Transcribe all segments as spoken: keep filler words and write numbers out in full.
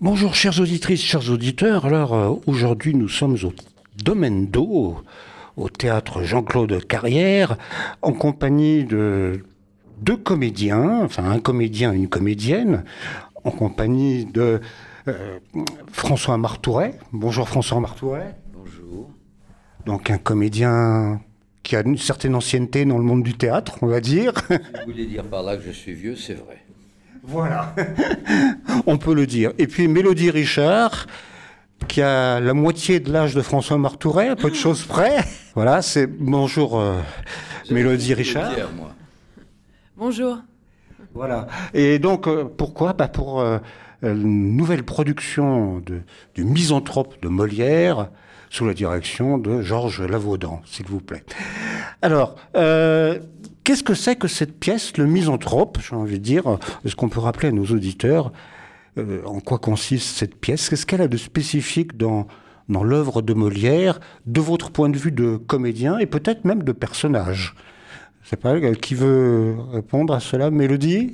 Bonjour chères auditrices, chers auditeurs. Alors euh, aujourd'hui nous sommes au Domaine d'Eau, au théâtre Jean-Claude Carrière, en compagnie de deux comédiens, enfin un comédien et une comédienne, en compagnie de euh, François Martouret. Bonjour François Martouret. Bonjour. Donc un comédien qui a une certaine ancienneté dans le monde du théâtre, on va dire. Si vous voulez dire par là que je suis vieux, c'est vrai. Voilà, on peut le dire. Et puis Mélodie Richard, qui a la moitié de l'âge de François Martouret, à peu de choses près. Voilà, c'est bonjour euh, Mélodie Richard. Pierre, moi. Bonjour. Voilà. Et donc euh, pourquoi bah Pour euh, une nouvelle production de, du Misanthrope de Molière, sous la direction de Georges Lavaudan, s'il vous plaît. Alors, euh, qu'est-ce que c'est que cette pièce, le Misanthrope, j'ai envie de dire? Est-ce qu'on peut rappeler à nos auditeurs euh, en quoi consiste cette pièce? Qu'est-ce qu'elle a de spécifique dans, dans l'œuvre de Molière, de votre point de vue de comédien et peut-être même de personnage? Je sais pas, qui veut répondre à cela? Mélodie?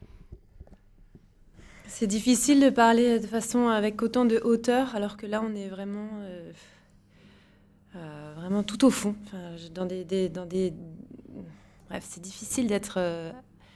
C'est difficile de parler de façon avec autant de hauteur, alors que là, on est vraiment, euh, euh, vraiment tout au fond. Enfin, dans des, des, dans des... Bref, c'est difficile d'être euh,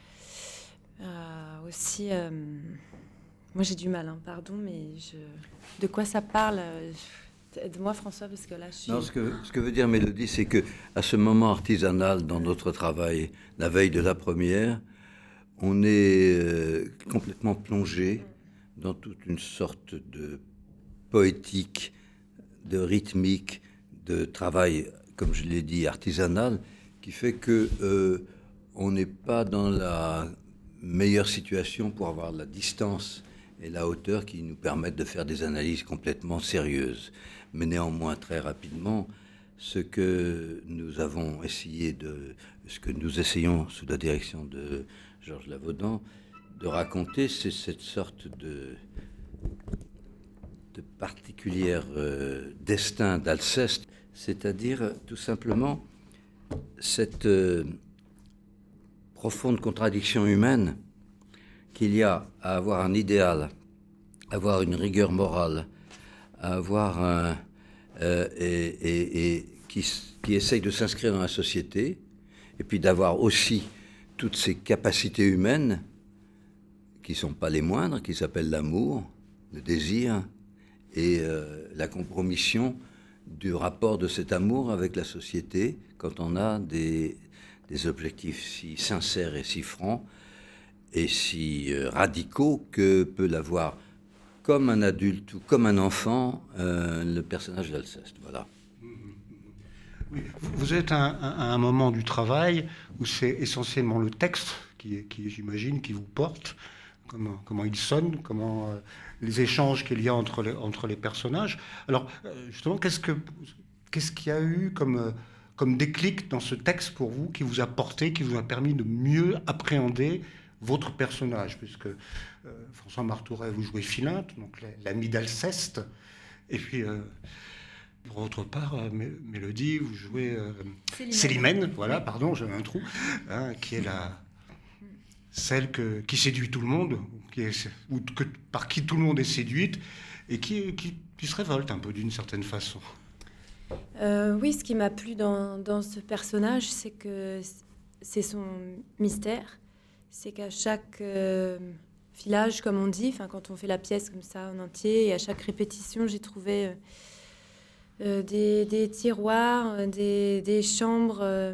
euh, aussi... Euh... Moi, j'ai du mal, hein, pardon, mais je... de quoi ça parle? Aide-moi, François, parce que là, je suis... Non, ce que, ce que veut dire Mélodie, c'est que à ce moment artisanal dans notre travail, la veille de la première, on est euh, complètement plongé dans toute une sorte de poétique, de rythmique, de travail, comme je l'ai dit, artisanal, qui fait que euh, on n'est pas dans la meilleure situation pour avoir la distance et la hauteur qui nous permettent de faire des analyses complètement sérieuses. Mais néanmoins, très rapidement, ce que nous avons essayé de, ce que nous essayons sous la direction de Georges Lavaudan de raconter, c'est cette sorte de, de particulier euh, destin d'Alceste, c'est-à-dire tout simplement cette euh, profonde contradiction humaine qu'il y a à avoir un idéal, à avoir une rigueur morale, à avoir un... Euh, et, et, et qui, qui essaye de s'inscrire dans la société, et puis d'avoir aussi toutes ces capacités humaines qui ne sont pas les moindres, qui s'appellent l'amour, le désir, et euh, la compromission du rapport de cet amour avec la société quand on a des, des objectifs si sincères et si francs et si euh, radicaux que peut l'avoir comme un adulte ou comme un enfant, euh, le personnage d'Alceste. Voilà. Oui, vous êtes à un, à un moment du travail où c'est essentiellement le texte qui, qui j'imagine, qui vous porte, comment, comment il sonne, comment euh, les échanges qu'il y a entre les, entre les personnages. Alors, euh, justement, qu'est-ce que qu'est-ce qu'il y a eu comme, euh, comme déclic dans ce texte pour vous qui vous a porté, qui vous a permis de mieux appréhender votre personnage, puisque euh, François Martouret, vous jouez Philinte, donc l'ami d'Alceste, et puis euh, pour votre part, euh, Mélodie, vous jouez euh, Célimène, voilà, pardon, j'avais un trou, hein, qui est la celle que, qui séduit tout le monde, qui est, ou que, par qui tout le monde est séduite, et qui, qui, qui se révolte un peu d'une certaine façon. Euh, oui, ce qui m'a plu dans, dans ce personnage, c'est que c'est son mystère. C'est qu'à chaque euh, filage, comme on dit, enfin quand on fait la pièce comme ça en entier, et à chaque répétition, j'ai trouvé euh, euh, des, des tiroirs, euh, des, des chambres euh,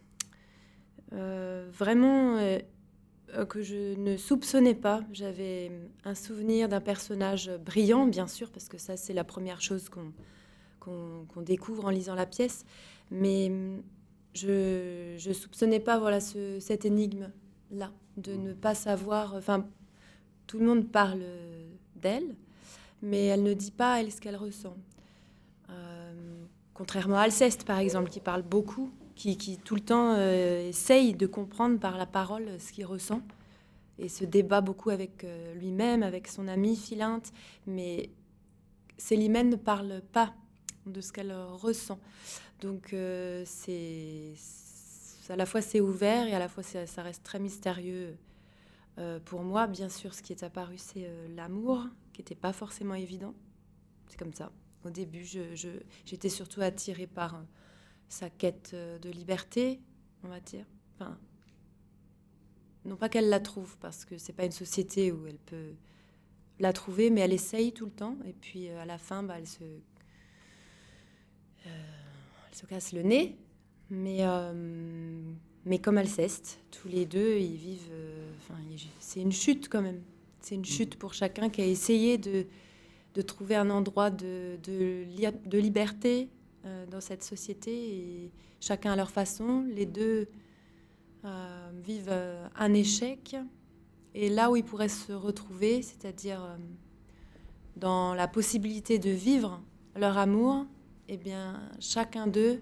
euh, vraiment euh, que je ne soupçonnais pas. J'avais un souvenir d'un personnage brillant, bien sûr, parce que ça, c'est la première chose qu'on, qu'on, qu'on découvre en lisant la pièce. Mais je ne soupçonnais pas, voilà, ce, cette énigme là, de ne pas savoir... Enfin, tout le monde parle d'elle, mais elle ne dit pas, elle, ce qu'elle ressent. Euh, contrairement à Alceste, par exemple, qui parle beaucoup, qui, qui tout le temps euh, essaye de comprendre par la parole ce qu'il ressent, et se débat beaucoup avec euh, lui-même, avec son ami Philinte, mais Célimène ne parle pas de ce qu'elle ressent. Donc, euh, c'est... à la fois c'est ouvert et à la fois ça reste très mystérieux euh, pour moi. Bien sûr, ce qui est apparu, c'est euh, l'amour qui n'était pas forcément évident. C'est comme ça. Au début, je, je, j'étais surtout attirée par euh, sa quête euh, de liberté, on va dire. Enfin, non pas qu'elle la trouve, parce que c'est pas une société où elle peut la trouver, mais elle essaye tout le temps. Et puis euh, à la fin, bah, elle se, euh, elle se casse le nez. Mais euh, mais comme Alceste, tous les deux, ils vivent. Euh, enfin, c'est une chute quand même. C'est une chute pour chacun qui a essayé de de trouver un endroit de de, de liberté euh, dans cette société, et chacun à leur façon. Les deux euh, vivent euh, un échec. Et là où ils pourraient se retrouver, c'est-à-dire euh, dans la possibilité de vivre leur amour, eh bien, chacun d'eux,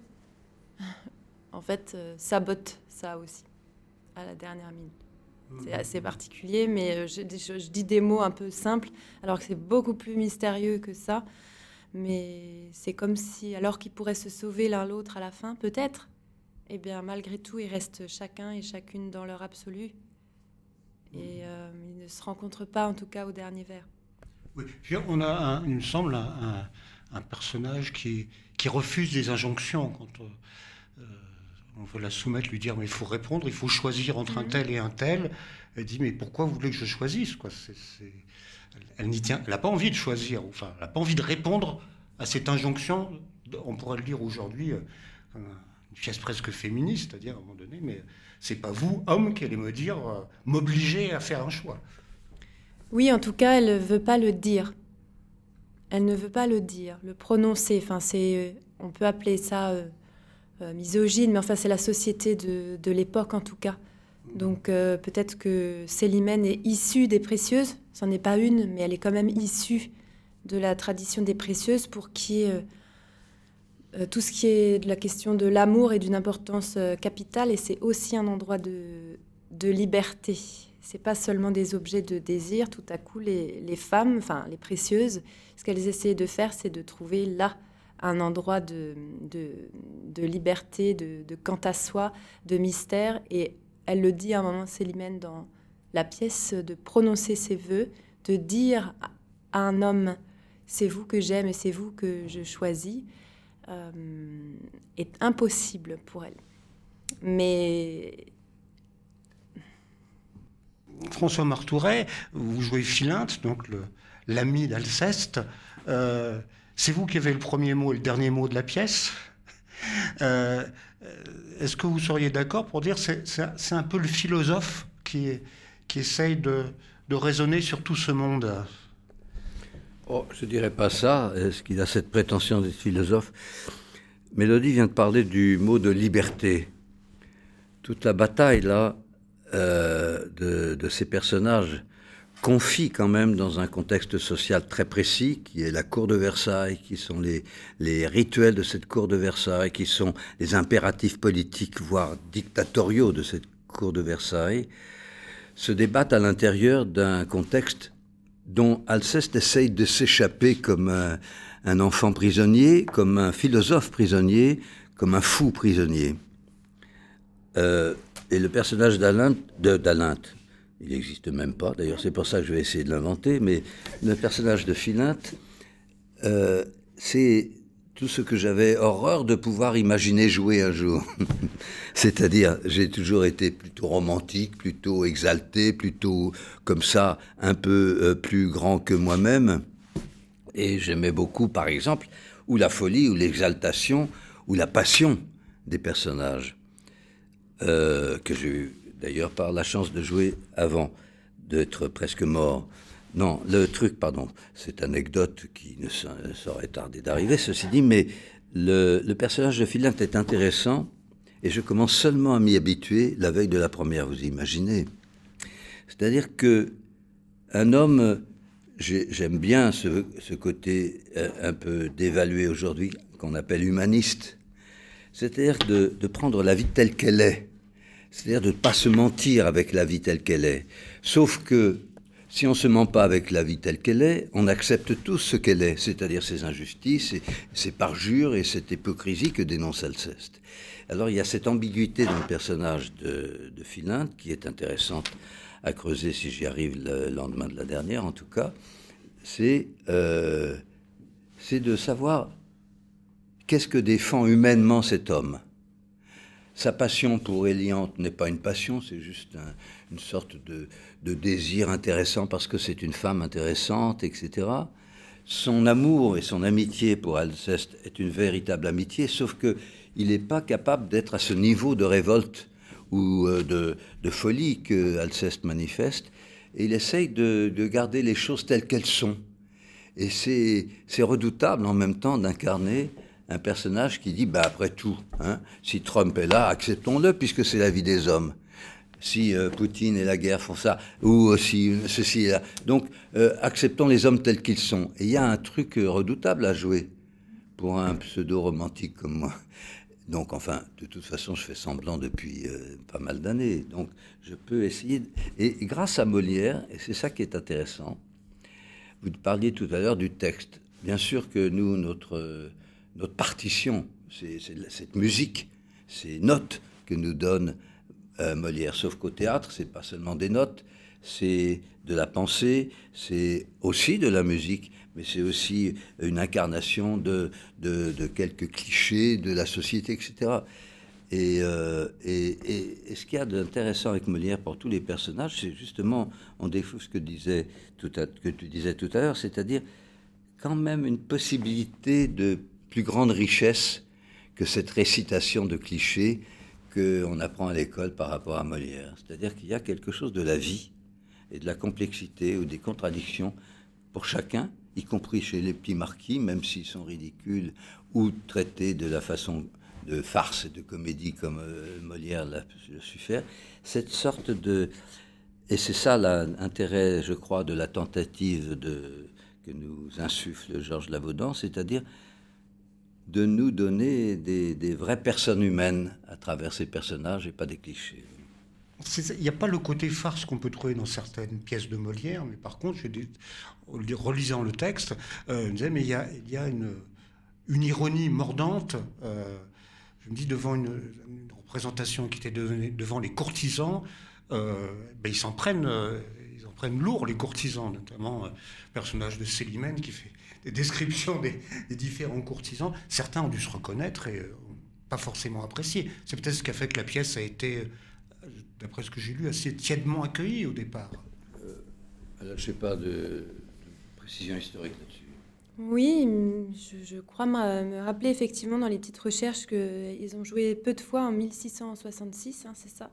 en fait, euh, sabote ça aussi, à la dernière minute. C'est assez particulier, mais euh, je, je, je dis des mots un peu simples, alors que c'est beaucoup plus mystérieux que ça. Mais c'est comme si, alors qu'ils pourraient se sauver l'un l'autre à la fin, peut-être, eh bien, malgré tout, ils restent chacun et chacune dans leur absolu. Et euh, ils ne se rencontrent pas, en tout cas, au dernier vers. Oui. Puis on a, un, il me semble, un, un, un personnage qui, qui refuse des injonctions quand euh, on veut la soumettre, lui dire mais il faut répondre, il faut choisir entre mmh. un tel et un tel. Elle dit mais pourquoi vous voulez que je choisisse, quoi? C'est, c'est... Elle n'y tient, elle n'a pas envie de choisir, enfin, elle n'a pas envie de répondre à cette injonction. On pourrait le dire aujourd'hui comme une pièce presque féministe, c'est-à-dire à un moment donné, mais c'est pas vous, homme, qui allez me dire, euh, m'obliger à faire un choix. Oui, en tout cas, elle ne veut pas le dire. Elle ne veut pas le dire, le prononcer. Enfin, c'est, on peut appeler ça euh, euh, misogyne, mais enfin, c'est la société de, de l'époque, en tout cas. Donc, euh, peut-être que Célimène est issue des Précieuses. C'en est pas une, mais elle est quand même issue de la tradition des Précieuses, pour qui euh, euh, tout ce qui est de la question de l'amour est d'une importance euh, capitale, et c'est aussi un endroit de, de liberté. C'est pas seulement des objets de désir. Tout à coup, les, les femmes, enfin les Précieuses, ce qu'elles essayaient de faire, c'est de trouver là un endroit de, de, de liberté, de, de quant à soi, de mystère. Et elle le dit à un moment, Célimène, dans la pièce, de prononcer ses vœux, de dire à un homme « c'est vous que j'aime et c'est vous que je choisis euh, », est impossible pour elle. Mais... François Martouret, vous jouez Philinte, donc le, l'ami d'Alceste. Euh, c'est vous qui avez le premier mot et le dernier mot de la pièce. Euh, est-ce que vous seriez d'accord pour dire que c'est, c'est, c'est un peu le philosophe qui, est, qui essaye de, de raisonner sur tout ce monde? Oh, je ne dirais pas ça. Est-ce qu'il a cette prétention d'être philosophe? Mélodie vient de parler du mot de liberté. Toute la bataille, là, Euh, de, de ces personnages confie quand même dans un contexte social très précis, qui est la cour de Versailles, qui sont les, les rituels de cette cour de Versailles, qui sont les impératifs politiques, voire dictatoriaux de cette cour de Versailles, se débattent à l'intérieur d'un contexte dont Alceste essaye de s'échapper comme un, un enfant prisonnier, comme un philosophe prisonnier, comme un fou prisonnier. Euh, Et le personnage d'Alinthe, de, d'Alinthe, il n'existe même pas, d'ailleurs c'est pour ça que je vais essayer de l'inventer, mais le personnage de Philinte, euh, c'est tout ce que j'avais horreur de pouvoir imaginer jouer un jour. C'est-à-dire, j'ai toujours été plutôt romantique, plutôt exalté, plutôt comme ça, un peu euh, plus grand que moi-même. Et j'aimais beaucoup, par exemple, ou la folie, ou l'exaltation, ou la passion des personnages. Euh, que j'ai eu d'ailleurs par la chance de jouer avant d'être presque mort. Non, le truc, pardon, c'est une anecdote qui ne saurait tarder d'arriver, ceci dit, mais le, le personnage de Philinte est intéressant et je commence seulement à m'y habituer la veille de la première, vous imaginez. C'est-à-dire que un homme, j'ai, j'aime bien ce, ce côté un peu dévalué aujourd'hui qu'on appelle humaniste. C'est-à-dire de, de prendre la vie telle qu'elle est. C'est-à-dire de ne pas se mentir avec la vie telle qu'elle est. Sauf que si on ne se ment pas avec la vie telle qu'elle est, on accepte tout ce qu'elle est, c'est-à-dire ses injustices, et ses parjures et cette hypocrisie que dénonce Alceste. Alors il y a cette ambiguïté dans le personnage de, de Philinte qui est intéressante à creuser si j'y arrive le lendemain de la dernière en tout cas. c'est, euh, c'est de savoir qu'est-ce que défend humainement cet homme. Sa passion pour Eliante n'est pas une passion, c'est juste un, une sorte de, de désir intéressant parce que c'est une femme intéressante, et cetera. Son amour et son amitié pour Alceste est une véritable amitié, sauf qu'il n'est pas capable d'être à ce niveau de révolte ou de, de folie que Alceste manifeste, et il essaye de, de garder les choses telles qu'elles sont. Et c'est, c'est redoutable en même temps d'incarner un personnage qui dit, bah, après tout, hein, si Trump est là, acceptons-le, puisque c'est la vie des hommes. Si euh, Poutine et la guerre font ça, ou euh, si ceci est là. Donc, euh, acceptons les hommes tels qu'ils sont. Et il y a un truc euh, redoutable à jouer pour un pseudo-romantique comme moi. Donc, enfin, de toute façon, je fais semblant depuis euh, pas mal d'années. Donc, je peux essayer... De... Et, et grâce à Molière, et c'est ça qui est intéressant, vous parliez tout à l'heure du texte. Bien sûr que nous, notre... Euh, Notre partition, c'est, c'est cette musique, ces notes que nous donne euh, Molière. Sauf qu'au théâtre, c'est pas seulement des notes, c'est de la pensée, c'est aussi de la musique, mais c'est aussi une incarnation de, de, de quelques clichés de la société, et cetera. Et, euh, et, et, et ce qu'il y a d'intéressant avec Molière pour tous les personnages, c'est justement, on défoule ce que, disait tout à, que tu disais tout à l'heure, c'est-à-dire quand même une possibilité de plus grande richesse que cette récitation de clichés qu'on apprend à l'école par rapport à Molière. C'est-à-dire qu'il y a quelque chose de la vie et de la complexité ou des contradictions pour chacun, y compris chez les petits marquis, même s'ils sont ridicules ou traités de la façon de farce et de comédie comme euh, Molière l'a su faire. Cette sorte de... Et c'est ça l'intérêt, je crois, de la tentative de, que nous insuffle Georges Lavaudan, c'est-à-dire de nous donner des, des vraies personnes humaines à travers ces personnages et pas des clichés. Il n'y a pas le côté farce qu'on peut trouver dans certaines pièces de Molière, mais par contre, des, en relisant le texte, euh, je me disais, mais il y a, il y a une, une ironie mordante. Euh, je me dis, devant une, une représentation qui était de, devant les courtisans, euh, ben ils s'en prennent, euh, ils en prennent lourd, les courtisans, notamment euh, le personnage de Célimène qui fait des descriptions des, des différents courtisans. Certains ont dû se reconnaître et euh, pas forcément apprécié. C'est peut-être ce qui a fait que la pièce a été, euh, d'après ce que j'ai lu, assez tièdement accueillie au départ. Euh, alors, je ne sais pas de, de précision historique là-dessus. Oui, je, je crois me rappeler effectivement dans les petites recherches qu'ils ont joué peu de fois en mille six cent soixante-six, hein, c'est ça.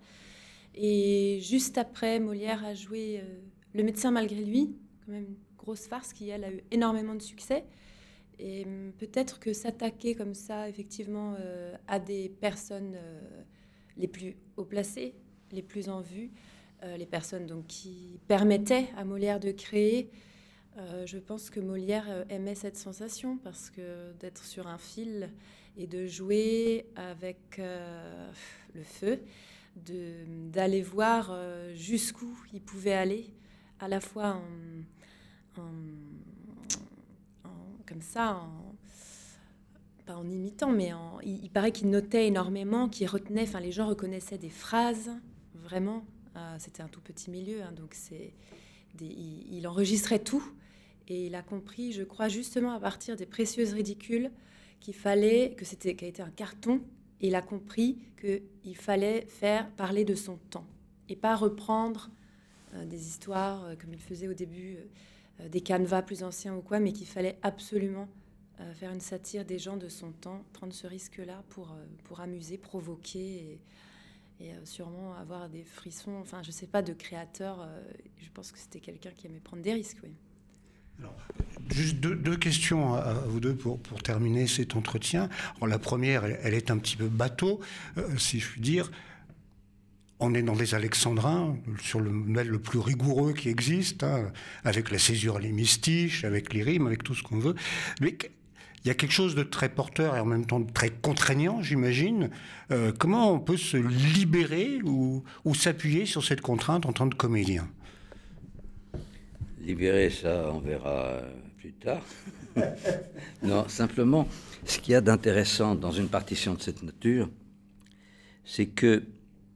Et juste après, Molière a joué euh, Le médecin malgré lui, quand même une grosse farce qui, elle, a eu énormément de succès. Et euh, peut-être que s'attaquer comme ça, effectivement, euh, à des personnes euh, les plus haut placées, les plus en vue, euh, les personnes donc, qui permettaient à Molière de créer, euh, je pense que Molière euh, aimait cette sensation, parce que d'être sur un fil et de jouer avec euh, le feu, de, d'aller voir euh, jusqu'où il pouvait aller, à la fois en, en, en, comme ça, en, pas en imitant, mais en, il, il paraît qu'il notait énormément, qu'il retenait, enfin les gens reconnaissaient des phrases, vraiment, euh, c'était un tout petit milieu, hein, donc c'est des, il, il enregistrait tout, et il a compris, je crois, justement à partir des Précieuses ridicules, qu'il fallait, que c'était, qu'a été un carton. Et il a compris qu'il fallait faire parler de son temps et pas reprendre euh, des histoires euh, comme il faisait au début, euh, des canevas plus anciens ou quoi, mais qu'il fallait absolument euh, faire une satire des gens de son temps, prendre ce risque-là pour, euh, pour amuser, provoquer et, et euh, sûrement avoir des frissons. Enfin, je sais pas, de créateur. Euh, je pense que c'était quelqu'un qui aimait prendre des risques, oui. Alors, juste deux, deux questions à, à vous deux pour, pour terminer cet entretien. Alors, la première, elle, elle est un petit peu bateau, euh, si je puis dire. On est dans les Alexandrins, sur le modèle le plus rigoureux qui existe, hein, avec la césure, les mystiches, avec les rimes, avec tout ce qu'on veut. Mais il y a quelque chose de très porteur et en même temps de très contraignant, j'imagine. Euh, comment on peut se libérer ou, ou s'appuyer sur cette contrainte en tant que comédien ? Libérer, ça, on verra plus tard. Non, simplement, ce qu'il y a d'intéressant dans une partition de cette nature, c'est que,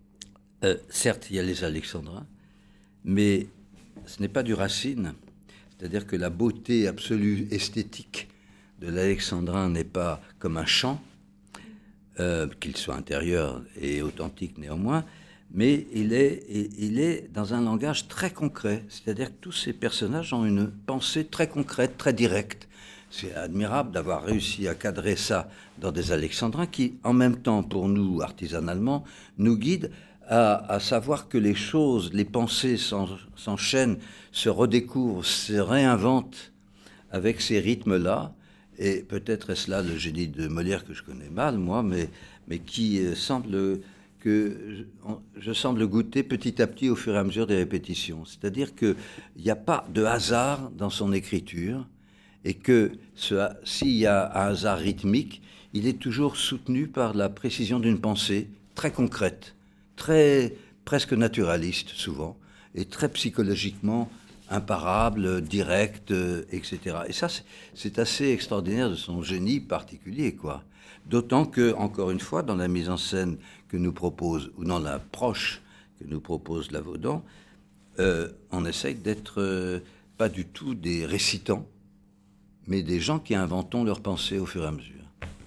euh, certes, il y a les Alexandrins, mais ce n'est pas du Racine. C'est-à-dire que la beauté absolue esthétique de l'alexandrin n'est pas comme un chant, euh, qu'il soit intérieur et authentique néanmoins, mais il est, il est dans un langage très concret. C'est-à-dire que tous ces personnages ont une pensée très concrète, très directe. C'est admirable d'avoir réussi à cadrer ça dans des alexandrins qui, en même temps, pour nous, artisanalement, nous guident à, à savoir que les choses, les pensées s'enchaînent, se redécouvrent, se réinventent avec ces rythmes-là. Et peut-être est-ce là le génie de Molière que je connais mal, moi, mais, mais qui euh, semble... que je, je semble goûter petit à petit au fur et à mesure des répétitions. C'est-à-dire qu'il n'y a pas de hasard dans son écriture et que ce, s'il y a un hasard rythmique, il est toujours soutenu par la précision d'une pensée très concrète, très, presque naturaliste souvent, et très psychologiquement imparable, directe, et cetera. Et ça, c'est, c'est assez extraordinaire de son génie particulier, quoi. D'autant que, encore une fois, dans la mise en scène que nous propose, ou dans l'approche que nous propose Lavaudan, euh, on essaye d'être euh, pas du tout des récitants, mais des gens qui inventons leurs pensées au fur et à mesure.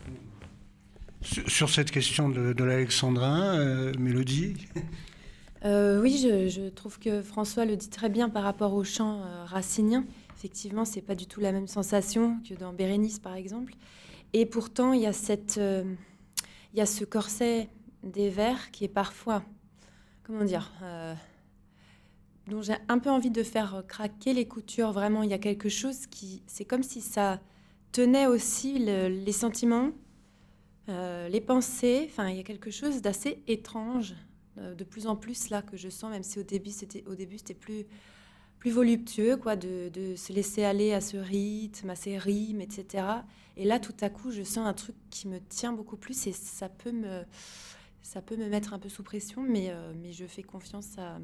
Sur, sur cette question de, de l'alexandrin, euh, Mélodie euh, Oui, je, je trouve que François le dit très bien par rapport au chant euh, racinien. Effectivement, c'est pas du tout la même sensation que dans Bérénice, par exemple. Et pourtant, il y a cette, euh, il y a ce corset des vers qui est parfois, comment dire, euh, dont j'ai un peu envie de faire craquer les coutures. Vraiment, il y a quelque chose qui, c'est comme si ça tenait aussi le, les sentiments, euh, les pensées. Enfin, il y a quelque chose d'assez étrange, euh, de plus en plus là que je sens, même si au début c'était, au début c'était plus plus voluptueux, quoi, de, de se laisser aller à ce rythme, à ces rimes, et cetera. Et là, tout à coup, je sens un truc qui me tient beaucoup plus et ça peut me, ça peut me mettre un peu sous pression, mais, euh, mais je fais confiance à,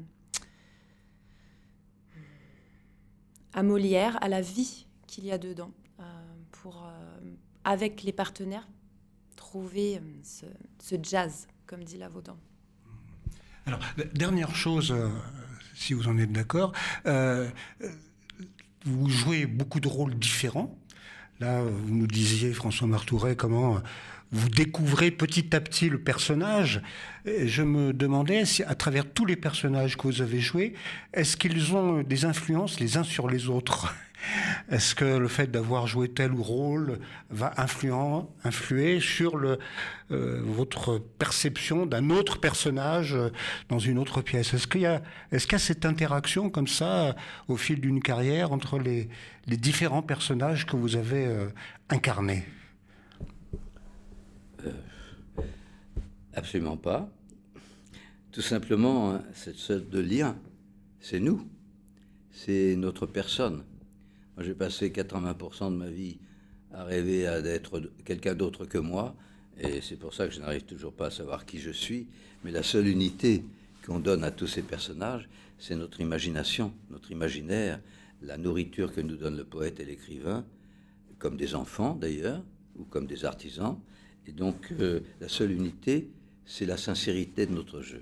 à Molière, à la vie qu'il y a dedans, euh, pour, euh, avec les partenaires, trouver euh, ce, ce jazz, comme dit Lavaudan. Alors, dernière chose... Euh... si vous en êtes d'accord, euh, vous jouez beaucoup de rôles différents. Là, vous nous disiez, François Martouret, comment vous découvrez petit à petit le personnage. Et je me demandais, si, à travers tous les personnages que vous avez joués, est-ce qu'ils ont des influences les uns sur les autres ? Est-ce que le fait d'avoir joué tel ou rôle va influer, influer sur le, euh, votre perception d'un autre personnage dans une autre pièce ? Est-ce qu'il y a, est-ce qu'il y a cette interaction comme ça au fil d'une carrière entre les, les différents personnages que vous avez euh, incarnés ? euh, Absolument pas. Tout simplement, cette sorte de lien, c'est nous, c'est notre personne. Moi, j'ai passé quatre-vingts pour cent de ma vie à rêver à d'être quelqu'un d'autre que moi, et c'est pour ça que je n'arrive toujours pas à savoir qui je suis. Mais la seule unité qu'on donne à tous ces personnages, c'est notre imagination, notre imaginaire, la nourriture que nous donne le poète et l'écrivain, comme des enfants d'ailleurs, ou comme des artisans. Et donc, euh, la seule unité, c'est la sincérité de notre jeu.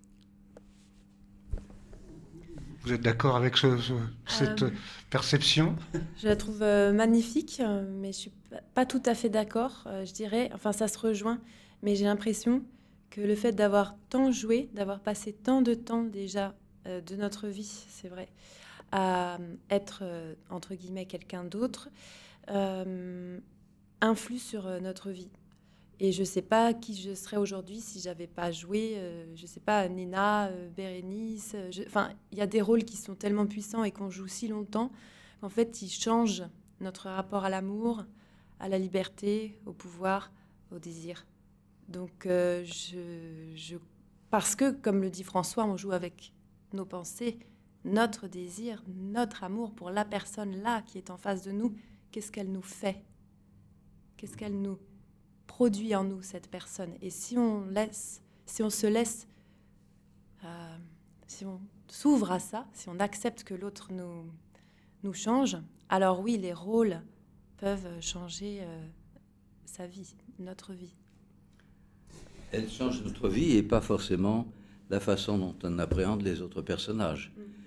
Vous êtes d'accord avec ce, ce, cette euh, perception ? Je la trouve euh, magnifique, euh, mais je suis pas, pas tout à fait d'accord, euh, je dirais. Enfin, ça se rejoint, mais j'ai l'impression que le fait d'avoir tant joué, d'avoir passé tant de temps déjà euh, de notre vie, c'est vrai, à être, euh, entre guillemets, quelqu'un d'autre, euh, influe sur euh, notre vie. Et je ne sais pas qui je serais aujourd'hui si je n'avais pas joué, euh, je ne sais pas, Nina, euh, Bérénice. Euh, je... Enfin, il y a des rôles qui sont tellement puissants et qu'on joue si longtemps qu'en fait, ils changent notre rapport à l'amour, à la liberté, au pouvoir, au désir. Donc, euh, je, je... parce que, comme le dit François, on joue avec nos pensées, notre désir, notre amour pour la personne là qui est en face de nous. Qu'est-ce qu'elle nous fait ? Qu'est-ce qu'elle nous produit en nous, cette personne. Et si on laisse, si on se laisse, euh, si on s'ouvre à ça, si on accepte que l'autre nous, nous change, alors oui, les rôles peuvent changer euh, sa vie, notre vie. Elle change notre vie et pas forcément la façon dont on appréhende les autres personnages.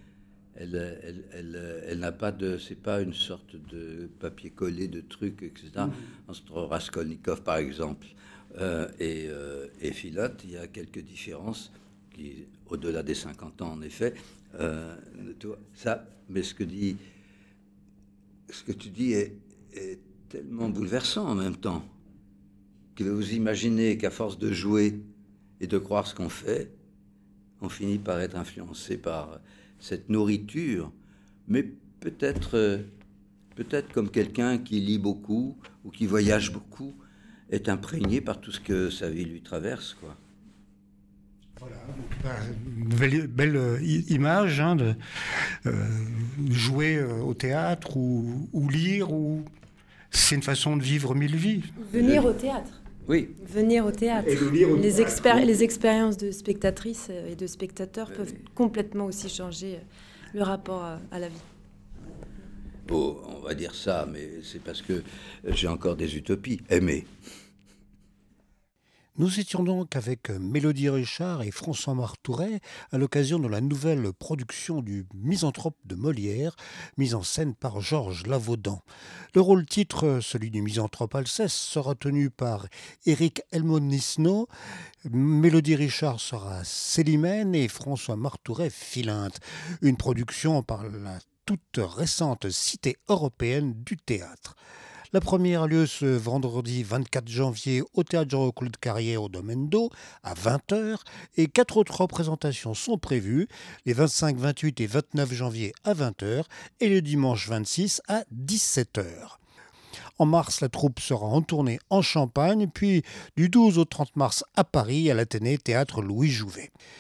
Elle, elle, elle, elle n'a pas de... C'est pas une sorte de papier collé, de trucs, et cetera. Mmh. Entre Raskolnikov, par exemple, euh, et, euh, et Philote, il y a quelques différences, qui, au-delà des cinquante ans, en effet. Euh, ça, mais ce que, dit, ce que tu dis est, est tellement bouleversant en même temps, que vous imaginez qu'à force de jouer et de croire ce qu'on fait, on finit par être influencé par cette nourriture, mais peut-être, peut-être comme quelqu'un qui lit beaucoup ou qui voyage beaucoup, est imprégné par tout ce que sa vie lui traverse, quoi. Voilà, donc, une belle, belle image hein, de euh, jouer au théâtre ou, ou lire, ou c'est une façon de vivre mille vies. Venir au théâtre. Oui. Venir au théâtre. Et de lire au les, théâtre. Expéri- les expériences de spectatrices et de spectateurs oui. peuvent complètement aussi changer le rapport à, à la vie. Bon, on va dire ça, mais c'est parce que j'ai encore des utopies. Aimer. Nous étions donc avec Mélodie Richard et François Martouret à l'occasion de la nouvelle production du Misanthrope de Molière, mise en scène par Georges Lavaudan. Le rôle titre, celui du Misanthrope Alceste, sera tenu par Éric Elmonisno, Mélodie Richard sera Célimène et François Martouret Philinte. Une production par la toute récente Cité européenne du théâtre. La première a lieu ce vendredi vingt-quatre janvier au Théâtre Jean-Claude Carrière au Domaine d'Eau à vingt heures et quatre autres représentations sont prévues les vingt-cinq, vingt-huit et vingt-neuf janvier à vingt heures et le dimanche vingt-six à dix-sept heures. En mars, la troupe sera en tournée en Champagne, puis du douze au trente mars à Paris à l'Athénée Théâtre Louis Jouvet.